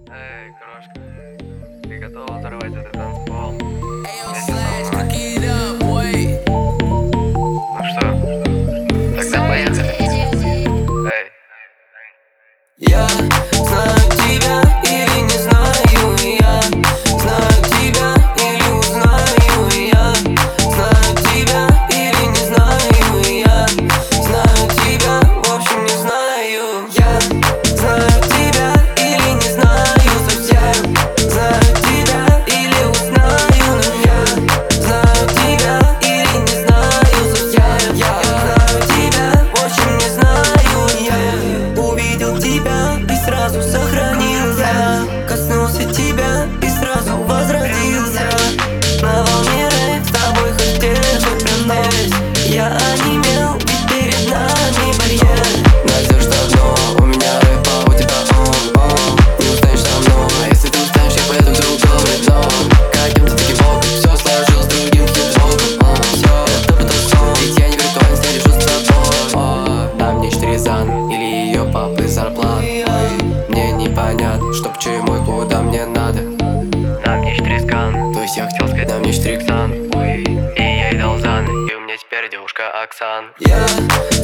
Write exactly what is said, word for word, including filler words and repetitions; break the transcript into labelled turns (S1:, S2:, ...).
S1: Эй, крошка, ты готова взорвать этот танцпол? Вместе со мной. Ну что, тогда поехали. Эй.
S2: Я знаю тебя или не знаю, я знаю тебя или узнаю, я знаю тебя или не знаю, я знаю тебя, в общем не знаю. Я знаю тебя или не знаю совсем, знаю тебя или узнаю, но я знаю тебя или не знаю совсем. Я знаю тебя, в общем не знаю. Я увидел тебя и сразу сохранился, коснулся тебя и сразу возродился. На волне рейв с тобой хотел пролезть. Я онемел, ведь перед нами барьер. Найдешь давно, у меня рэп, а у тебя он-он. Не устанешь со мной, а если ты устанешь, я поеду в другом рядом. Катимся таки боком, все сложил с другим хип-хопом. Все, это потассон, ведь я не виртуален, я лежу с тобой. На мне четыре зан, или ее папы зарплат. Мне непонятно, что почему и куда мне надо.
S1: На мне четыре скан,
S2: То есть я хотел сказать, на мне четыре ксан.
S1: ой, и я ей дал зан, и у меня теперь девушка Оксан.
S2: Я